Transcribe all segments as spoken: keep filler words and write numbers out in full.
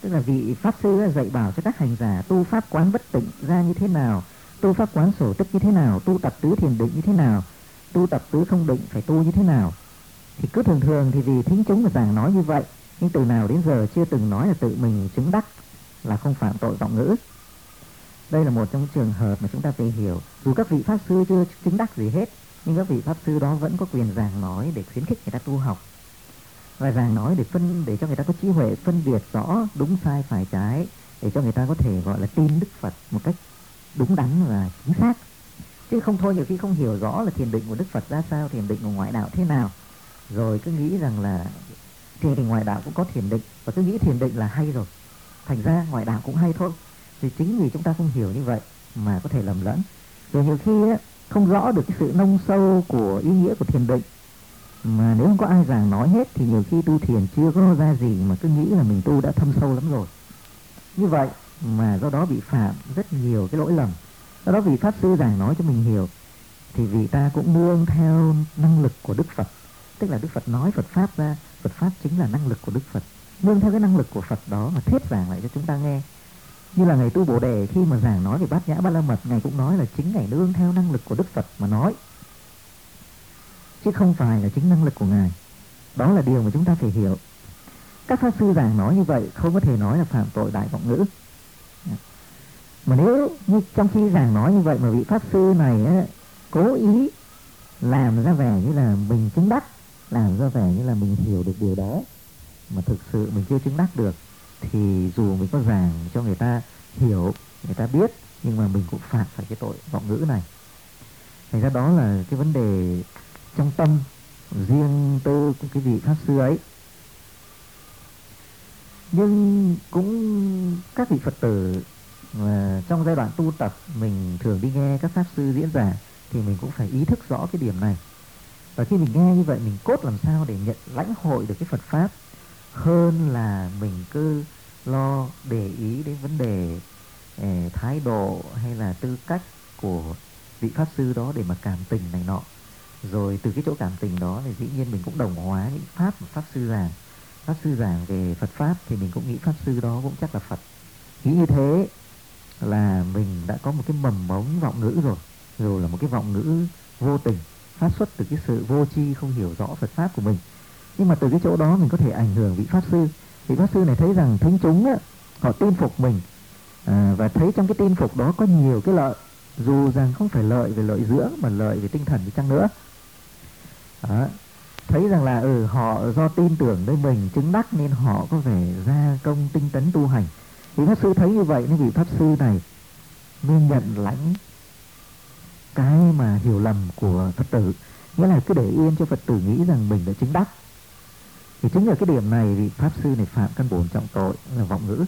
tức là vị pháp sư dạy bảo cho các hành giả tu pháp quán bất tịnh ra như thế nào, tu pháp quán sổ tức như thế nào, tu tập tứ thiền định như thế nào, tu tập tứ không định phải tu như thế nào. Thì cứ thường thường thì vì thính chúng mà giảng nói như vậy, nhưng từ nào đến giờ chưa từng nói là tự mình chứng đắc là không phạm tội vọng ngữ. Đây là một trong những trường hợp mà chúng ta phải hiểu. Dù các vị pháp sư chưa chứng đắc gì hết, nhưng các vị pháp sư đó vẫn có quyền giảng nói để khuyến khích người ta tu học, và giảng nói để phân để cho người ta có trí huệ phân biệt rõ đúng sai phải trái, để cho người ta có thể gọi là tin Đức Phật một cách đúng đắn và chính xác. Chứ không thôi nhiều khi không hiểu rõ là thiền định của Đức Phật ra sao, thiền định của ngoại đạo thế nào, rồi cứ nghĩ rằng là thiền định ngoại đạo cũng có thiền định, và cứ nghĩ thiền định là hay rồi, thành ra ngoại đạo cũng hay thôi. Thì chính vì chúng ta không hiểu như vậy mà có thể lầm lẫn. Rồi nhiều khi á, không rõ được cái sự nông sâu của ý nghĩa của thiền định, mà nếu không có ai giảng nói hết thì nhiều khi tu thiền chưa có ra gì mà cứ nghĩ là mình tu đã thâm sâu lắm rồi. Như vậy mà do đó bị phạm rất nhiều cái lỗi lầm. Do đó vì pháp sư giảng nói cho mình hiểu thì vì ta cũng nương theo năng lực của Đức Phật. Tức là Đức Phật nói Phật Pháp ra, Phật Pháp chính là năng lực của Đức Phật. Nương theo cái năng lực của Phật đó mà thuyết giảng lại cho chúng ta nghe. Như là Ngài Tu Bồ Đề khi mà giảng nói về Bát Nhã Ba La Mật, Ngài cũng nói là chính Ngài nương theo năng lực của Đức Phật mà nói, chứ không phải là chính năng lực của Ngài. Đó là điều mà chúng ta phải hiểu. Các pháp sư giảng nói như vậy không có thể nói là phạm tội đại vọng ngữ. Mà nếu như trong khi giảng nói như vậy mà vị pháp sư này á, cố ý làm ra vẻ như là mình chứng đắc, làm ra vẻ như là mình hiểu được điều đó, mà thực sự mình chưa chứng đắc được, thì dù mình có giảng cho người ta hiểu, người ta biết, nhưng mà mình cũng phạm phải cái tội vọng ngữ này. Thành ra đó là cái vấn đề trong tâm riêng tư của cái vị pháp sư ấy. Nhưng cũng các vị Phật tử mà trong giai đoạn tu tập mình thường đi nghe các pháp sư diễn giảng thì mình cũng phải ý thức rõ cái điểm này. Và khi mình nghe như vậy mình cốt làm sao để nhận lãnh hội được cái Phật Pháp, hơn là mình cứ lo để ý đến vấn đề eh, thái độ hay là tư cách của vị pháp sư đó để mà cảm tình này nọ. Rồi từ cái chỗ cảm tình đó thì dĩ nhiên mình cũng đồng hóa những pháp mà pháp sư giảng. Pháp sư giảng về Phật Pháp thì mình cũng nghĩ pháp sư đó cũng chắc là Phật. Nghĩ như thế là mình đã có một cái mầm mống vọng ngữ rồi. Rồi là một cái vọng ngữ vô tình, phát xuất từ cái sự vô tri không hiểu rõ Phật Pháp của mình. Nhưng mà từ cái chỗ đó mình có thể ảnh hưởng vị pháp sư. Vị pháp sư này thấy rằng thính chúng á, họ tin phục mình, à, và thấy trong cái tin phục đó có nhiều cái lợi, dù rằng không phải lợi về lợi dưỡng mà lợi về tinh thần đi chăng nữa. Đó. Thấy rằng là ừ, họ do tin tưởng nơi mình chứng đắc nên họ có vẻ gia công tinh tấn tu hành. Vị pháp sư thấy như vậy nên vị pháp sư này mới nhận lãnh cái mà hiểu lầm của Phật tử, nghĩa là cứ để yên cho Phật tử nghĩ rằng mình đã chứng đắc. Thì chính là cái điểm này vị pháp sư này phạm căn bổn trọng tội là vọng ngữ.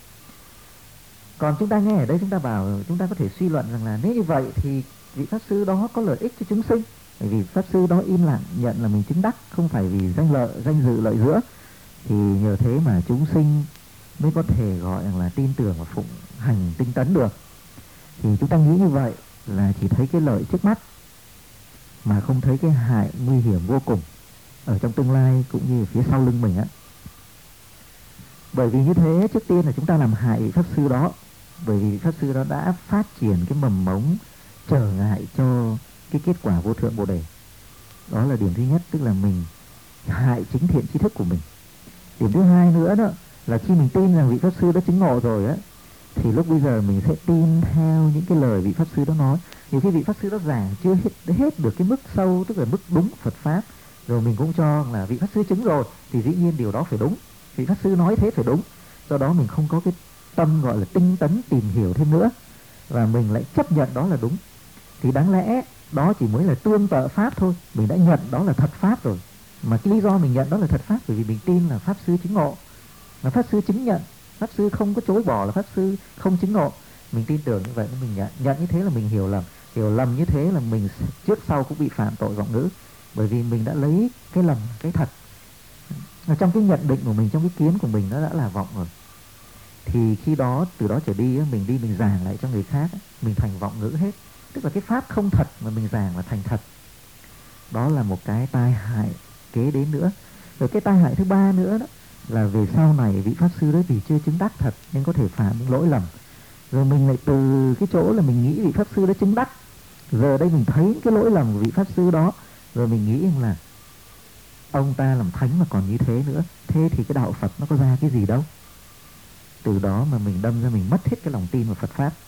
Còn chúng ta nghe ở đây chúng ta bảo, chúng ta có thể suy luận rằng là nếu như vậy thì vị pháp sư đó có lợi ích cho chúng sinh, bởi vì pháp sư đó im lặng nhận là mình chứng đắc, không phải vì danh lợi, danh dự lợi dưỡng, thì nhờ thế mà chúng sinh mới có thể gọi rằng là tin tưởng và phụng hành tinh tấn được. Thì chúng ta nghĩ như vậy là chỉ thấy cái lợi trước mắt mà không thấy cái hại nguy hiểm vô cùng ở trong tương lai cũng như phía sau lưng mình á. Bởi vì như thế trước tiên là chúng ta làm hại vị pháp sư đó, bởi vì pháp sư đó đã phát triển cái mầm mống trở ngại cho cái kết quả vô thượng Bồ Đề. Đó là điểm thứ nhất, tức là mình hại chính thiện tri thức của mình. Điểm thứ hai nữa đó là khi mình tin rằng vị pháp sư đã chứng ngộ rồi á, thì lúc bây giờ mình sẽ tin theo những cái lời vị pháp sư đó nói. Nhiều khi vị pháp sư đó giảng chưa hết, hết được cái mức sâu, tức là mức đúng Phật Pháp, rồi mình cũng cho là vị pháp sư chứng rồi thì dĩ nhiên điều đó phải đúng, vị pháp sư nói thế phải đúng. Do đó mình không có cái tâm gọi là tinh tấn tìm hiểu thêm nữa, và mình lại chấp nhận đó là đúng. Thì đáng lẽ đó chỉ mới là tương tự Pháp thôi, mình đã nhận đó là thật Pháp rồi. Mà cái lý do mình nhận đó là thật Pháp bởi vì mình tin là pháp sư chứng ngộ, là pháp sư chứng nhận, pháp sư không có chối bỏ là pháp sư không chứng ngộ. Mình tin tưởng như vậy mình nhận, nhận như thế là mình hiểu lầm, hiểu lầm như thế là mình trước sau cũng bị phạm tội vọng ngữ, bởi vì mình đã lấy cái lầm cái thật. Ở trong cái nhận định của mình, trong cái kiến của mình nó đã là vọng rồi. Thì khi đó từ đó trở đi mình đi mình giảng lại cho người khác, mình thành vọng ngữ hết. Tức là cái pháp không thật mà mình giảng là thành thật. Đó là một cái tai hại kế đến nữa. Rồi cái tai hại thứ ba nữa đó là về sau này vị pháp sư đấy vì chưa chứng đắc thật nên có thể phạm những lỗi lầm. Rồi mình lại từ cái chỗ là mình nghĩ vị pháp sư đó chứng đắc, giờ đây mình thấy cái lỗi lầm của vị pháp sư đó, rồi mình nghĩ rằng là ông ta làm thánh mà còn như thế nữa, thế thì cái đạo Phật nó có ra cái gì đâu. Từ đó mà mình đâm ra mình mất hết cái lòng tin vào Phật Pháp.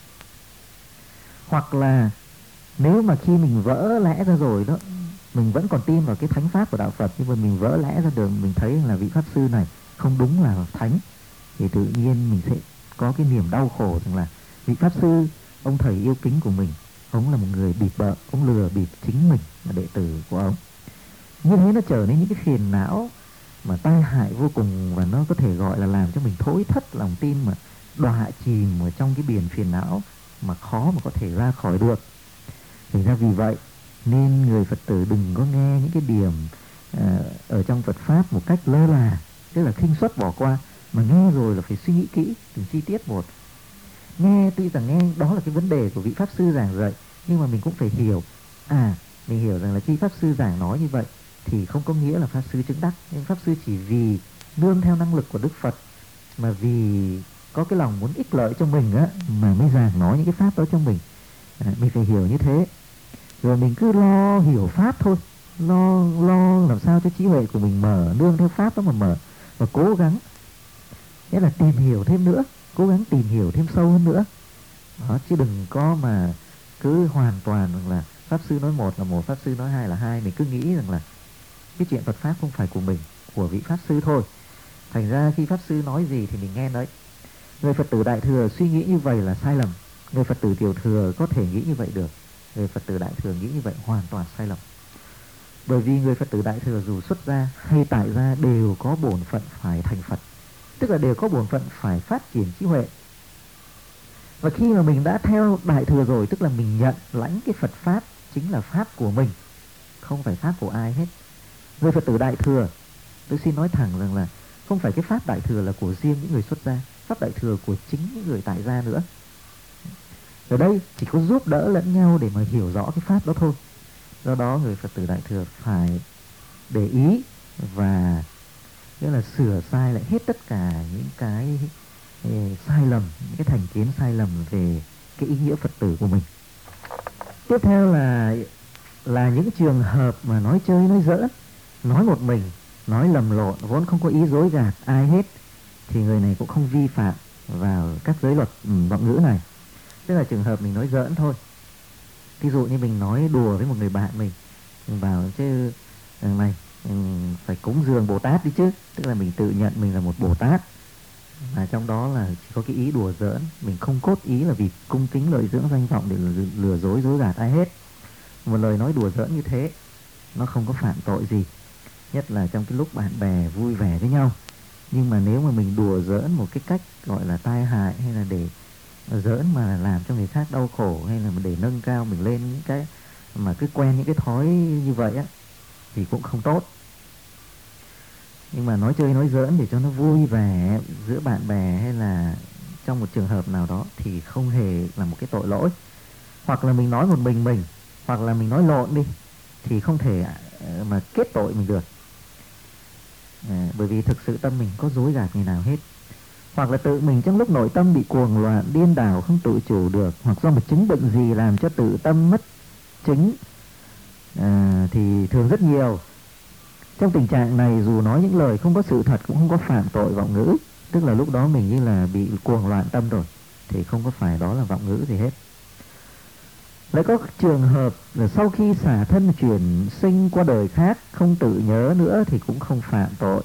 Hoặc là nếu mà khi mình vỡ lẽ ra rồi đó, mình vẫn còn tin vào cái thánh pháp của đạo Phật, nhưng mà mình vỡ lẽ ra được, mình thấy là vị pháp sư này không đúng là thánh, thì tự nhiên mình sẽ có cái niềm đau khổ rằng là vị pháp sư, ông thầy yêu kính của mình, ông là một người bịp bợm, ông lừa bịp chính mình là đệ tử của ông. Như thế nó trở nên những cái phiền não mà tai hại vô cùng, và nó có thể gọi là làm cho mình thối thất lòng tin, mà đọa chìm ở trong cái biển phiền não mà khó mà có thể ra khỏi được. Thành ra vì vậy nên người Phật tử đừng có nghe những cái điểm uh, ở trong Phật Pháp một cách lơ là, tức là khinh suất bỏ qua, mà nghe rồi là phải suy nghĩ kỹ từng chi tiết một. Nghe tuy rằng nghe đó là cái vấn đề của vị Pháp Sư giảng dạy, nhưng mà mình cũng phải hiểu, à mình hiểu rằng là khi Pháp Sư giảng nói như vậy thì không có nghĩa là Pháp Sư chứng đắc, nhưng Pháp Sư chỉ vì nương theo năng lực của Đức Phật, mà vì có cái lòng muốn ích lợi cho mình á, mà mới giảng nói những cái Pháp đó cho mình. À, mình phải hiểu như thế. Rồi mình cứ lo hiểu Pháp thôi, lo lo làm sao cho trí huệ của mình mở, nương theo Pháp đó mà mở, và cố gắng nghĩa là tìm hiểu thêm nữa, cố gắng tìm hiểu thêm sâu hơn nữa đó, chứ đừng có mà cứ hoàn toàn rằng là Pháp Sư nói một là một, Pháp Sư nói hai là hai. Mình cứ nghĩ rằng là cái chuyện Phật Pháp không phải của mình, của vị Pháp Sư thôi. Thành ra khi Pháp Sư nói gì thì mình nghe đấy. Người Phật tử Đại Thừa suy nghĩ như vậy là sai lầm. Người Phật tử Tiểu Thừa có thể nghĩ như vậy được, người Phật tử Đại Thừa nghĩ như vậy hoàn toàn sai lầm. Bởi vì người Phật tử Đại Thừa dù xuất gia hay tại gia đều có bổn phận phải thành Phật, tức là đều có bổn phận phải phát triển trí huệ. Và khi mà mình đã theo Đại Thừa rồi, tức là mình nhận lãnh cái Phật Pháp chính là Pháp của mình, không phải Pháp của ai hết. Người Phật tử Đại Thừa, tôi xin nói thẳng rằng là không phải cái Pháp Đại Thừa là của riêng những người xuất gia, Pháp Đại Thừa của chính những người tại gia nữa. Ở đây chỉ có giúp đỡ lẫn nhau để mà hiểu rõ cái Pháp đó thôi. Do đó người Phật tử Đại Thừa phải để ý và nghĩa là sửa sai lại hết tất cả những cái eh, sai lầm, những cái thành kiến sai lầm về cái ý nghĩa Phật tử của mình. Tiếp theo là là những trường hợp mà nói chơi nói giỡn, nói một mình, nói lầm lộn, vốn không có ý dối gạt ai hết, thì người này cũng không vi phạm vào các giới luật um, vọng ngữ này. Tức là trường hợp mình nói giỡn thôi. Ví dụ như mình nói đùa với một người bạn mình, mình bảo chứ này mình phải cúng dường Bồ Tát đi chứ, tức là mình tự nhận mình là một Bồ Tát, mà trong đó là chỉ có cái ý đùa giỡn, mình không cốt ý là vì cung kính lợi dưỡng danh vọng để lừa dối dối gạt ai hết. Một lời nói đùa giỡn như thế nó không có phạm tội gì, nhất là trong cái lúc bạn bè vui vẻ với nhau. Nhưng mà nếu mà mình đùa giỡn một cái cách gọi là tai hại, hay là để giỡn mà làm cho người khác đau khổ, hay là để nâng cao mình lên những cái mà cứ quen những cái thói như vậy á, thì cũng không tốt. Nhưng mà nói chơi nói giỡn để cho nó vui vẻ giữa bạn bè, hay là trong một trường hợp nào đó thì không hề là một cái tội lỗi. Hoặc là mình nói một mình mình, hoặc là mình nói lộn đi, thì không thể mà kết tội mình được, à, bởi vì thực sự tâm mình có dối gạt người nào hết. Hoặc là tự mình trong lúc nội tâm bị cuồng loạn, điên đảo, không tự chủ được, hoặc do một chứng bệnh gì làm cho tự tâm mất chính, à, thì thường rất nhiều. Trong tình trạng này dù nói những lời không có sự thật cũng không có phạm tội vọng ngữ, tức là lúc đó mình như là bị cuồng loạn tâm rồi, thì không có phải đó là vọng ngữ gì hết. Lại có trường hợp là sau khi xả thân chuyển sinh qua đời khác, không tự nhớ nữa thì cũng không phạm tội.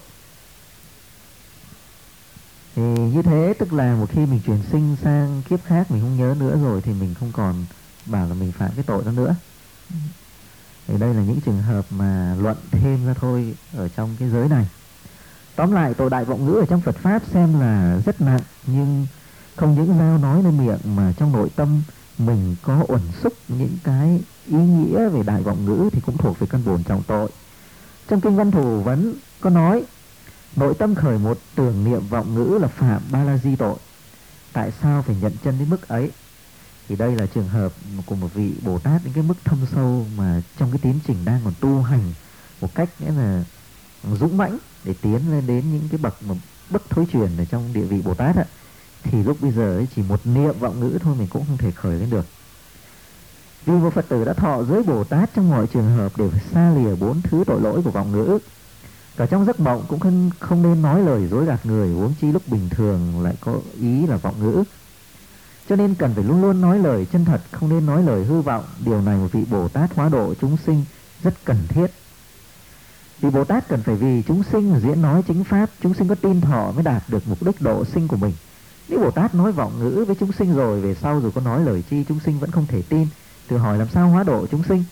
Thì như thế tức là một khi mình chuyển sinh sang kiếp khác mình không nhớ nữa rồi, thì mình không còn bảo là mình phạm cái tội đó nữa. Thì đây là những trường hợp mà luận thêm ra thôi ở trong cái giới này. Tóm lại, tội đại vọng ngữ ở trong Phật Pháp xem là rất nặng, nhưng không những giao nói lên miệng mà trong nội tâm mình có uẩn xúc những cái ý nghĩa về đại vọng ngữ thì cũng thuộc về căn bổn trọng tội. Trong kinh Văn Thủ Vấn có nói nội tâm khởi một tưởng niệm vọng ngữ là phạm ba la di tội. Tại sao phải nhận chân đến mức ấy? Thì đây là trường hợp của một vị Bồ Tát đến cái mức thâm sâu mà trong cái tiến trình đang còn tu hành một cách nghĩa là dũng mãnh để tiến lên đến những cái bậc mà bất thối truyền ở trong địa vị Bồ Tát á, thì lúc bây giờ ấy, chỉ một niệm vọng ngữ thôi mình cũng không thể khởi lên được. Vì một Phật tử đã thọ giới Bồ Tát trong mọi trường hợp đều phải xa lìa bốn thứ tội lỗi của vọng ngữ. Cả trong giấc mộng cũng không, không nên nói lời dối gạt người, huống chi lúc bình thường lại có ý là vọng ngữ. Cho nên cần phải luôn luôn nói lời chân thật, không nên nói lời hư vọng. Điều này một vị Bồ Tát hóa độ chúng sinh rất cần thiết. Vị Bồ Tát cần phải vì chúng sinh diễn nói chính pháp, chúng sinh có tin thọ mới đạt được mục đích độ sinh của mình. Nếu Bồ Tát nói vọng ngữ với chúng sinh rồi, về sau rồi có nói lời chi chúng sinh vẫn không thể tin, tự hỏi làm sao hóa độ chúng sinh.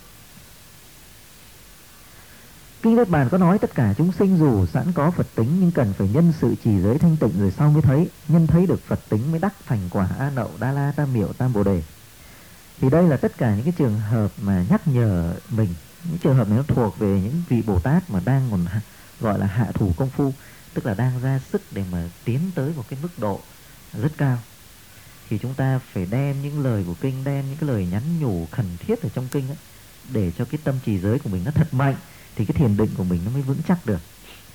Kinh Niết Bàn có nói tất cả chúng sinh dù sẵn có Phật tính nhưng cần phải nhân sự trì giới thanh tịnh rồi sau mới thấy. Nhân thấy được Phật tính mới đắc thành quả A Nậu, Đa La, Tam Miệu, Tam Bồ Đề. Thì đây là tất cả những cái trường hợp mà nhắc nhở mình. Những trường hợp này nó thuộc về những vị Bồ Tát mà đang còn gọi là hạ thủ công phu, tức là đang ra sức để mà tiến tới một cái mức độ rất cao. Thì chúng ta phải đem những lời của kinh, đem những cái lời nhắn nhủ khẩn thiết ở trong kinh ấy, để cho cái tâm trì giới của mình nó thật mạnh, thì cái thiền định của mình nó mới vững chắc được.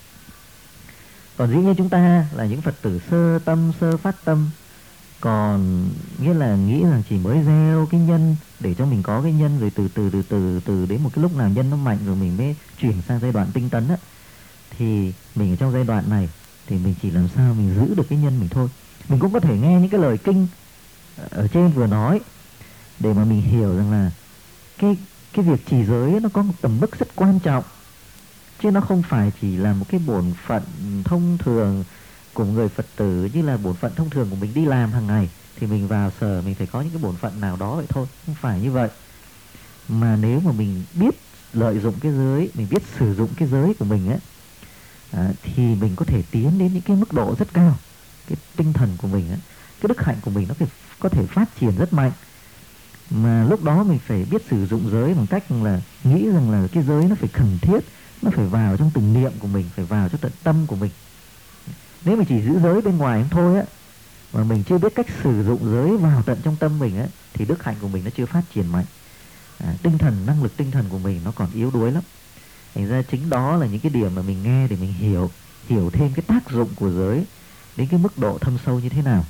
Còn dĩ nhiên chúng ta là những Phật tử sơ tâm, sơ phát tâm, còn nghĩa là nghĩ rằng chỉ mới gieo cái nhân để cho mình có cái nhân, rồi từ từ từ từ từ đến một cái lúc nào nhân nó mạnh rồi mình mới chuyển sang giai đoạn tinh tấn á, thì mình ở trong giai đoạn này thì mình chỉ làm sao mình giữ được cái nhân mình thôi. Mình cũng có thể nghe những cái lời kinh ở trên vừa nói để mà mình hiểu rằng là cái cái việc trì giới nó có một tầm mức rất quan trọng, chứ nó không phải chỉ là một cái bổn phận thông thường của người Phật tử, như là bổn phận thông thường của mình đi làm hàng ngày thì mình vào sở mình phải có những cái bổn phận nào đó vậy thôi. Không phải như vậy. Mà nếu mà mình biết lợi dụng cái giới, mình biết sử dụng cái giới của mình ấy, à, thì mình có thể tiến đến những cái mức độ rất cao. Cái tinh thần của mình ấy, cái đức hạnh của mình nó phải, có thể phát triển rất mạnh. Mà lúc đó mình phải biết sử dụng giới bằng cách là nghĩ rằng là cái giới nó phải cần thiết, nó phải vào trong từng niệm của mình, phải vào trong tận tâm của mình. Nếu mà chỉ giữ giới bên ngoài thôi á, mà mình chưa biết cách sử dụng giới vào tận trong tâm mình á, thì đức hạnh của mình nó chưa phát triển mạnh. À, tinh thần, năng lực tinh thần của mình nó còn yếu đuối lắm. Thành ra chính đó là những cái điểm mà mình nghe để mình hiểu, hiểu thêm cái tác dụng của giới đến cái mức độ thâm sâu như thế nào.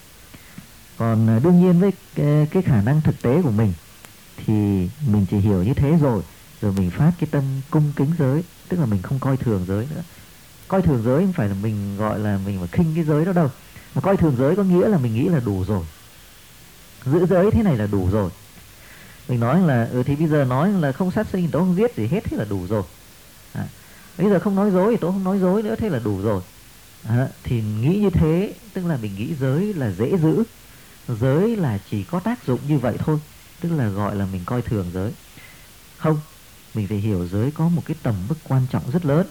Còn à, đương nhiên với cái, cái khả năng thực tế của mình thì mình chỉ hiểu như thế rồi, rồi mình phát cái tâm cung kính giới, tức là mình không coi thường giới nữa. Coi thường giới không phải là mình gọi là mình mà khinh cái giới đó đâu, mà coi thường giới có nghĩa là mình nghĩ là đủ rồi, giữ giới thế này là đủ rồi. Mình nói là ừ thì bây giờ nói là không sát sinh, tôi không giết gì hết, thế là đủ rồi. À, bây giờ không nói dối thì tôi không nói dối nữa, thế là đủ rồi. À, thì nghĩ như thế tức là mình nghĩ giới là dễ giữ, giới là chỉ có tác dụng như vậy thôi, tức là gọi là mình coi thường giới. Không, mình phải hiểu giới có một cái tầm mức quan trọng rất lớn,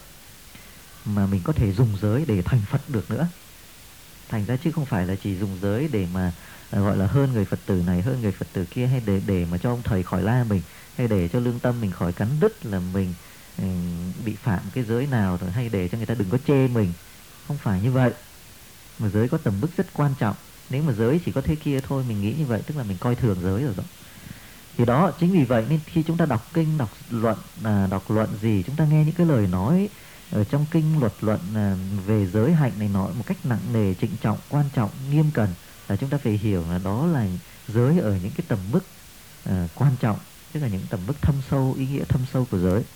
mà mình có thể dùng giới để thành Phật được nữa. Thành ra chứ không phải là chỉ dùng giới để mà à, gọi là hơn người Phật tử này, hơn người Phật tử kia, hay để để mà cho ông thầy khỏi la mình, hay để cho lương tâm mình khỏi cắn đứt là mình um, bị phạm cái giới nào, rồi hay để cho người ta đừng có chê mình. Không phải như vậy. Mà giới có tầm mức rất quan trọng. Nếu mà giới chỉ có thế kia thôi, mình nghĩ như vậy tức là mình coi thường giới rồi đó. Thì đó, chính vì vậy nên khi chúng ta đọc kinh, đọc luận, à, đọc luận gì, chúng ta nghe những cái lời nói ở trong kinh luật luận à, về giới hạnh này nọ một cách nặng nề, trịnh trọng, quan trọng, nghiêm cẩn, là chúng ta phải hiểu là đó là giới ở những cái tầm mức à, quan trọng, tức là những tầm mức thâm sâu, ý nghĩa thâm sâu của giới.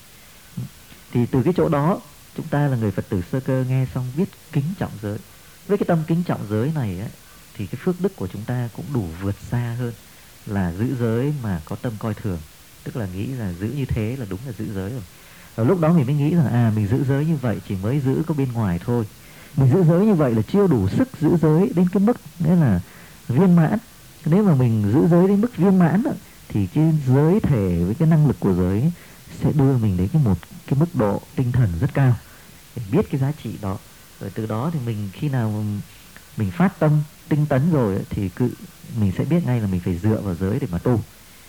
Thì từ cái chỗ đó, chúng ta là người Phật tử sơ cơ nghe xong biết kính trọng giới. Với cái tâm kính trọng giới này ấy, thì cái phước đức của chúng ta cũng đủ vượt xa hơn là giữ giới mà có tâm coi thường. Tức là nghĩ là giữ như thế là đúng là giữ giới rồi. Ở lúc đó mình mới nghĩ rằng à, mình giữ giới như vậy chỉ mới giữ có bên ngoài thôi, mình giữ giới như vậy là chưa đủ sức giữ giới đến cái mức nghĩa là viên mãn. Nếu mà mình giữ giới đến mức viên mãn đó, thì cái giới thể với cái năng lực của giới sẽ đưa mình đến cái một cái mức độ tinh thần rất cao để biết cái giá trị đó. Rồi từ đó thì mình khi nào mình phát tâm tinh tấn rồi thì cứ mình sẽ biết ngay là mình phải dựa vào giới để mà tu.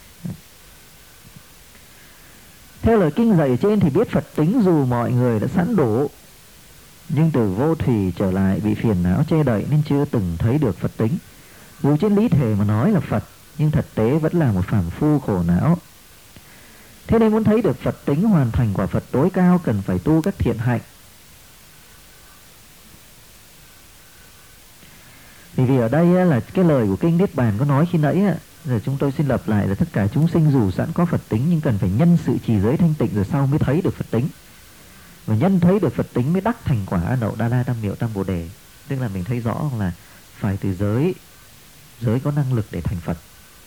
Theo lời kinh dạy trên thì biết Phật tính dù mọi người đã sẵn đủ, nhưng từ vô thủy trở lại bị phiền não che đậy nên chưa từng thấy được Phật tính. Dù trên lý thể mà nói là Phật, nhưng thực tế vẫn là một phàm phu khổ não. Thế nên muốn thấy được Phật tính, hoàn thành quả Phật tối cao, cần phải tu các thiện hạnh, Thì vì ở đây á, là cái lời của kinh Niết Bàn có nói khi nãy á, rồi chúng tôi xin lặp lại là tất cả chúng sinh dù sẵn có Phật tính nhưng cần phải nhân sự trì giới thanh tịnh rồi sau mới thấy được Phật tính. Và nhân thấy được Phật tính mới đắc thành quả A Nậu Đa La Tam Miệu Tam Bồ Đề. Tức là mình thấy rõ là phải từ giới, giới có năng lực để thành Phật.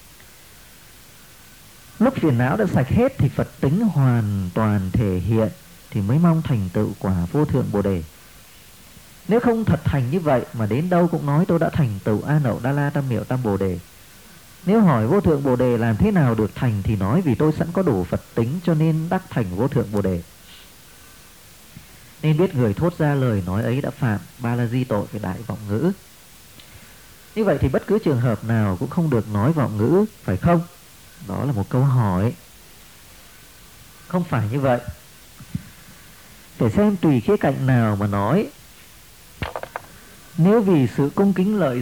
Lúc phiền não đã sạch hết thì Phật tính hoàn toàn thể hiện thì mới mong thành tựu quả vô thượng Bồ Đề. Nếu không thật thành như vậy mà đến đâu cũng nói tôi đã thành tựu A Nậu Đa La Tam Miệu Tam Bồ Đề. Nếu hỏi vô thượng Bồ Đề làm thế nào được thành thì nói vì tôi sẵn có đủ Phật tính cho nên đắc thành vô thượng Bồ Đề. Nên biết người thốt ra lời nói ấy đã phạm ba la di tội về đại vọng ngữ. Như vậy thì bất cứ trường hợp nào cũng không được nói vọng ngữ, phải không? Đó là một câu hỏi. Không phải như vậy. Phải xem tùy khía cạnh nào mà nói. Nếu vì sự cung kính lợi